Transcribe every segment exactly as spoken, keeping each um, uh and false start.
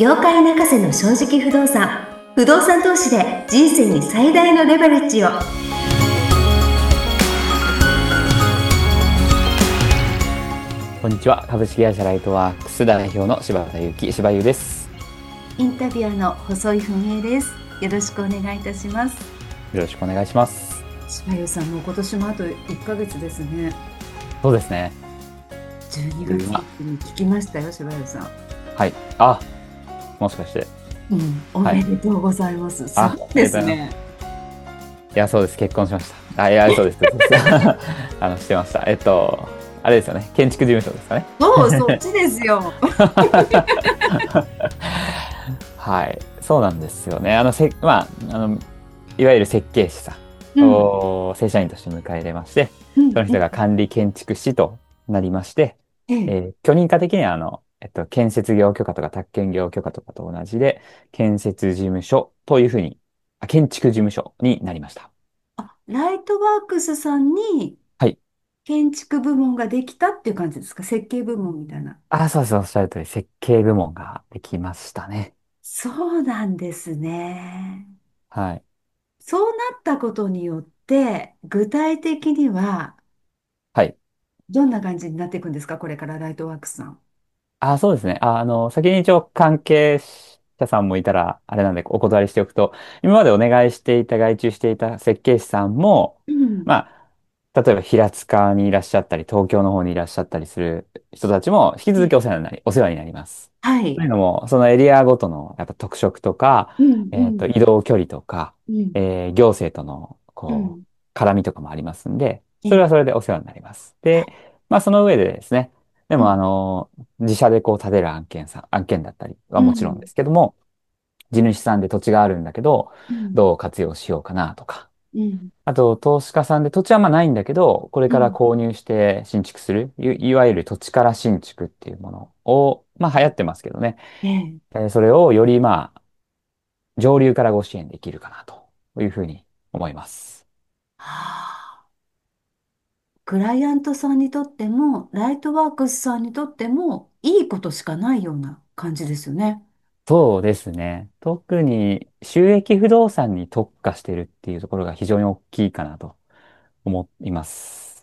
業界泣かせの正直不動産。不動産投資で人生に最大のレバレッジを。 こんにちは。株式会社ライトワークス代表の柴田裕樹、柴優です。 インタビュアーの細井文江です。よろしくお願いいたします。 よろしくお願いします。 柴優さんも今年もあといっかげつですね。 そうですね。 じゅうにがつに聞きましたよ、柴優さん。 はい。あ、もしかして。 うん、おめでとうございます。すあ、 ごいですね。 いや、そうです。結婚しました。あ、いや、そうです。そうですあの、してました。えっと、あれですよね。建築事務所ですかね。 そう、そっちですよ。 はい。そうなんですよね。あの、せ、まあ、あの、いわゆる設計士さんうん、 を正社員として迎え入れまして、 うん、 その人が管理建築士となりまして、 ええ、 えー許認可的には、あの、えっと、建設業許可とか宅建業許可とかと同じで、建設事務所というふうに、あ、建築事務所になりました。 あ、ライトワークスさんにはい。 建築部門ができたっていう感じですか？設計部門みたいな。 あ、そうです。おっしゃる通り、設計部門ができましたね。 そうなんですね。 はい。 そうなったことによって、具体的にははい。 どんな感じになっていくんですか、これからライトワークスさん。 あ、そうですね。あ、あの、先に一応関係者さんもいたら、あれなんでお断りしておくと、今までお願いしていた、外注していた設計士さんも、 うん。 まあ、例えば平塚にいらっしゃったり、東京の方にいらっしゃったりする人たちも、引き続きお世話になり、お世話になります。 はい。 というのも、そのエリアごとのやっぱ特色とか、 うん、うえっと、 ん、 移動距離とか、 うん、 えー行政との、こうん。 う、絡みとかもありますんで、 ええ、 それはそれでお世話になります。で、まあ、その上でですね、でも、 うん、 あの、自社でこう建てる案件さ、案件だったりはもちろんでうん、 すけども、地主さんで土地があるんだけど、 うん、 どう活用しようかなとか、 うん、 あと、投資家さんで土地はまあないんだけど、これからうん。 購入して新築する、い、いわゆる土地から新築っていうものを、まあ流行ってますけどね。 ええ。 えーそれをよりまあ、上流からご支援できるかなというふうに思います。 はあ。クライアントさんにとっても、ライトワークスさんにとっても、いいことしかないような感じですよね。 そうですね。特に収益不動産に特化してるっていうところが非常に大きいかなと思います。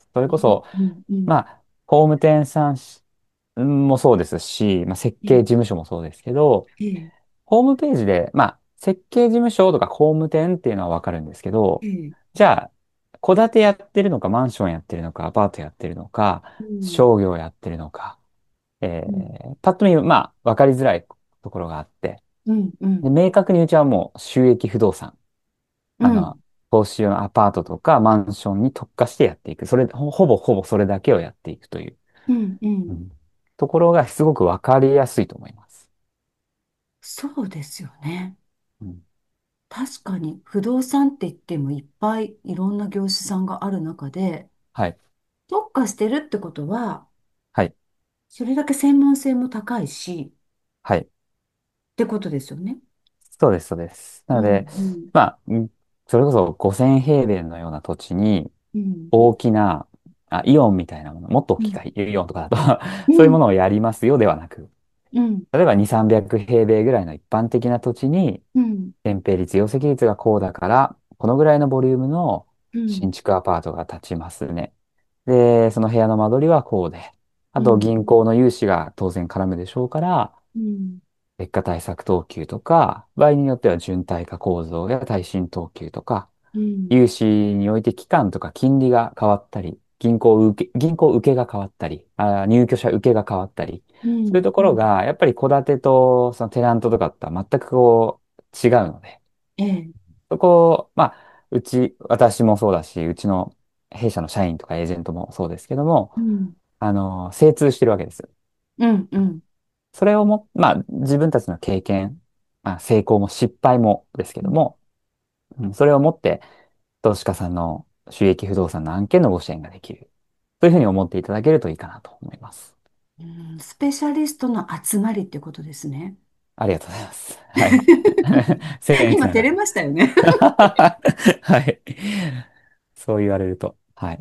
それうん、 こそ、 うん、うん。 まあ、工務店さんしもそうですし、まあ、設計事ええ、 務所もそうですけど、 ええ、 ホームページで、まあ、設計事務所とか工務店っていうのはわかるんですけど、 ええ、 じゃあ、戸建てやってるのか、マンションやってるのか、アパートやってるのか、 うん、 商業やってるのか、えうん、 ー、パッと見、まあ、わかりづらいところがあって、 うん、うで、 ん、 明確にうちはもう収益不動産、あの、 うん、 投資用のアパートとかマンションに特化してやっていく。それ、ほほぼほぼそれだけをやっていくという、 うん、うん。 うん、ところがすごくわかりやすいと思います。 そうですよね。 うん、 確かに不動産って言ってもいっぱいいろんな業種さんがある中で、 はい。 特化してるってことは、 はい。 それだけ専門性も高いし、 はい。 ってことですよね。 そうです、そうです。なうん、 ので、 うん、 まあ、んそれこそごせん平米のような土地にうん、 大きな、あ、イオンみたいなもの、もっと大うん、 きいか、イオンとかだとうん、 そういうものをやりますよではなく、 うん、 例えばに、さんびゃく平米ぐらいの一般的な土地に、 うん、 建蔽率、容積率がこうだから、このぐらいのボリュームのうん、 新築アパートが建ちますね。で、その部屋の間取りはこうで、あとうん、 銀行の融資が当然絡むでしょうから、 うん、 劣化対策等級とか、場合によっては準貸化構造や耐震等級とか、 うん、 融資において期間とか金利が変わったり、銀行受け、銀行受けが変わったり、あー、入居者受けが変わったり、 うん、 そういうところが、やっぱり戸建てとそのテナントとかとは全くこう違うので、 ええ、 そこを、まあ、うち、私もそうだし、うちの弊社の社員とかエージェントもそうですけども、 うん、 あの、精通してるわけです。 うん、うん、 それをも、まあ、自分たちの経験、まあ、成功も失敗もですけども、うん、それをもって、投資家さんの収益不動産の案件のご支援ができる。そういうふうに思っていただけるといいかなと思います。 うん。スペシャリストの集まりってことですね。 ありがとうございます。はい。僭越今照れながましたよね。 ら。はい。そう言われると。はい。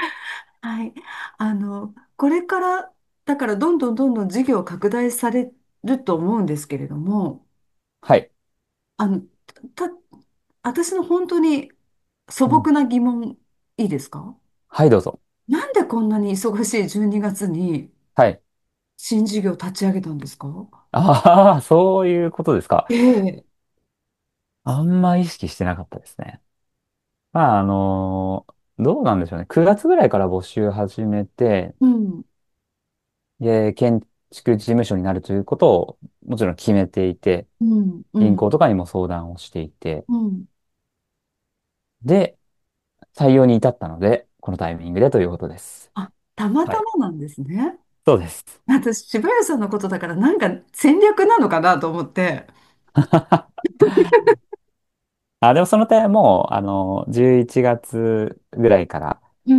はい。あの、これから、だからどんどんどんどん事業拡大されると思うんですけれども、 はい。 あの、た、私の本当に素うん。 朴な疑問、いいですか？ はい、どうぞ。 なんでこんなに忙しいじゅうにがつにがつにはい。 新事業立ち上げたんですか？ ああ、そういうことですか。 ええ、 あんま意識してなかったですね。まあ、あのどうなんでしょうね。くがつぐらいから募集始めて、 うん、 で、建築事務所になるということをもちろん決めていて、 うん、うん、 銀行とかにも相談をしていて、 うん。 で、採用に至ったので、このタイミングでということです。 あ、たまたはい。 まなんですね。 そうです。 私、渋谷さんのことだから、なんか戦略なのかなと思って。 あ、でもその点もう、あの、じゅういちがつぐらいからうん、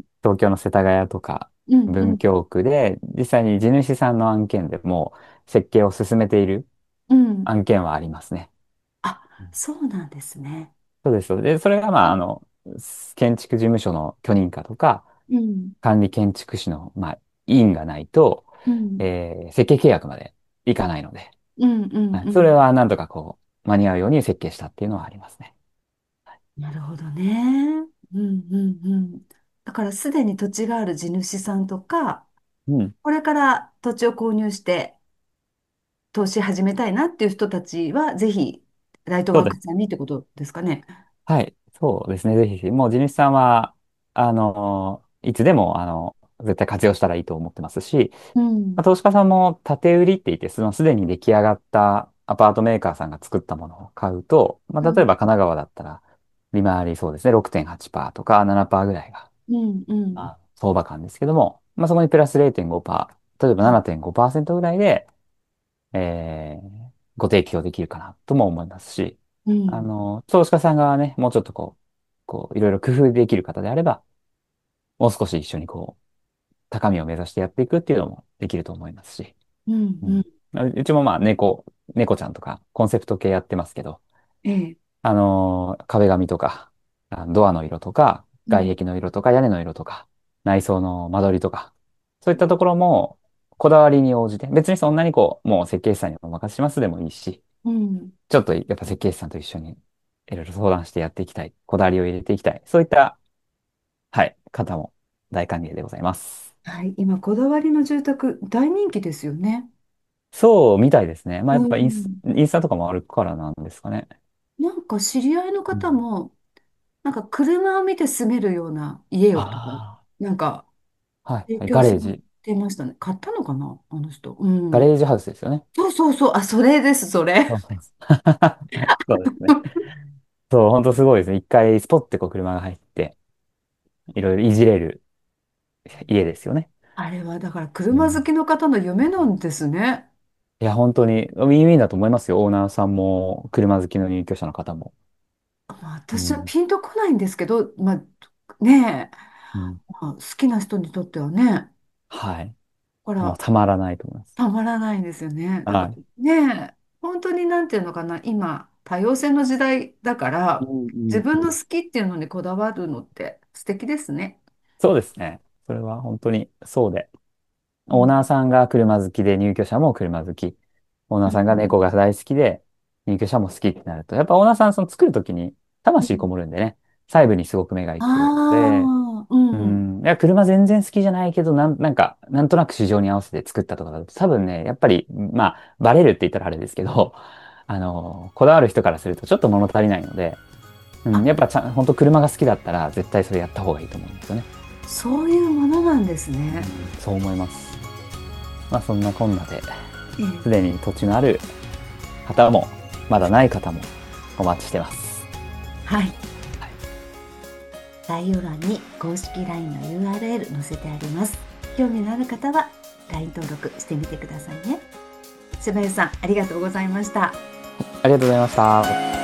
東京の世田谷とかうん、うん、 文京区で、実際に地主さんの案件でも設計を進めているうん。 案件はありますね。 あ、 うん。 そうなんですね。 そうです。そうです。で、それが、まあ、あの、建築事務所の許認可とか、 うん、 管理建築士の、まあ、委員がないと、 うん、 えー設計契約までいかないので、 うん、うん、 はい。それうん。 はなんとかこう、間に合うように設計したっていうのはありますね。 なるほどね。うん、うん、うん。だから、すでに土地がある地主さんとか、 うん。 これから土地を購入して投資始めたいなっていう人たちは、ぜひ、ライトワークさんそうです。 にってことですかね。 はい。そうですね。ぜひぜひ。もう地主さんは、あの、いつでも、あの、絶対活用したらいいと思ってますし、 うん、 まあ、投資家さんも建売りって言って、そのすでに出来上がったアパートメーカーさんが作ったものを買うと、まあ、例えうん、 ば神奈川だったら、利回りそうですね、ろくてんはちパーセントとかななパーセントぐらいが、 うん、うん。 まあ、相場感ですけども、まあ、そこにプラスれいてんごパーセント、例えばななてんごパーセントぐらいで、えーご提供できるかなとも思いますし、 うん、 あの、投資家さんがね、もうちょっとこう、こう、いろいろ工夫できる方であれば、もう少し一緒にこう、高みを目指してやっていくっていうのもできると思いますし、 うん、 うん。 うん。 うちもまあ、猫、猫ちゃんとか、コンセプト系やってますけど、 ええ、 あのー壁紙とか、あドアの色とか、 うん、 外壁の色とか、屋根の色とか、内装の間取りとか、そういったところも、こだわりに応じて、別にそんなにこう、もう設計士さんにお任せしますでもいいし、 うん。 ちょっとやっぱ設計士さんと一緒にいろいろ相談してやっていきたい、こだわりを入れていきたい、そういった、はい、方も大歓迎でございます。 はい、今、こだわりの住宅、大人気ですよね。 そうみたいですね。まあうやっぱインス、 ん。 インスタとかもあるからなんですかね。 なんか知り合いのうん。 方も、なんか車を見て住めるような家をとか、 あなんかあ、はい、はい、 提供されガレージ、 てましたね。買ったのかな、あの人。うん。 ガレージハウスですよね。 そうそうそう。あ、それです、それ。 そうそうそうそうですね。そう、本当すごいですね。一回スポッてこう車が入って、いろいろいじれる家ですよね。 あれはだからうん。 車好きの方の夢なんですね。 いや、本当にウィンウィンだと思いますよ。オーナーさんも、車好きの入居者の方も。 まあ、私はうん。 ピンとこないんですけど、まあ、ねえ、 うん。 まあ、好きな人にとってはね、 はい。もうほら、 たまらないと思います。 たまらないんですよね。だからはい。 ねえ、本当になんていうのかな、今、多様性の時代だから、 うんう自んうん。 分の好きっていうのにこだわるのって素敵ですね。 そうですね。それは本当にそうで。 うん、 オーナーさんが車好きで入居者も車好き。オーナーさんがうん、 猫が大好きで入居者も好きってなると、やっぱオーナーさんその作るときに魂こうん。 もるんでね、細部にすごく目がいくので、 ああ、ううん。 ん、いや、車全然好きじゃないけど、なん、なんか、なんとなく市場に合わせて作ったとかだと、多分ね、やっぱり、まあ、バレるって言ったらあれですけど、あの、こだわる人からするとちょっと物足りないので、うあ、 ん、やっぱちゃん、本当車が好きだったら、絶対それやった方がいいと思うんですよね。 そういうものなんですうね。 ん、そう思います。まあ、そんなこんなで、 ええ、 すでに土地のある方も、まだない方もお待ちしてます。 はい。 はい。 概要欄に公式 ライン の ユーアールエル 載せてあります。興味のある方は ライン 登録してみてくださいね。柴谷さん、ありがとうございました。 ありがとうございました。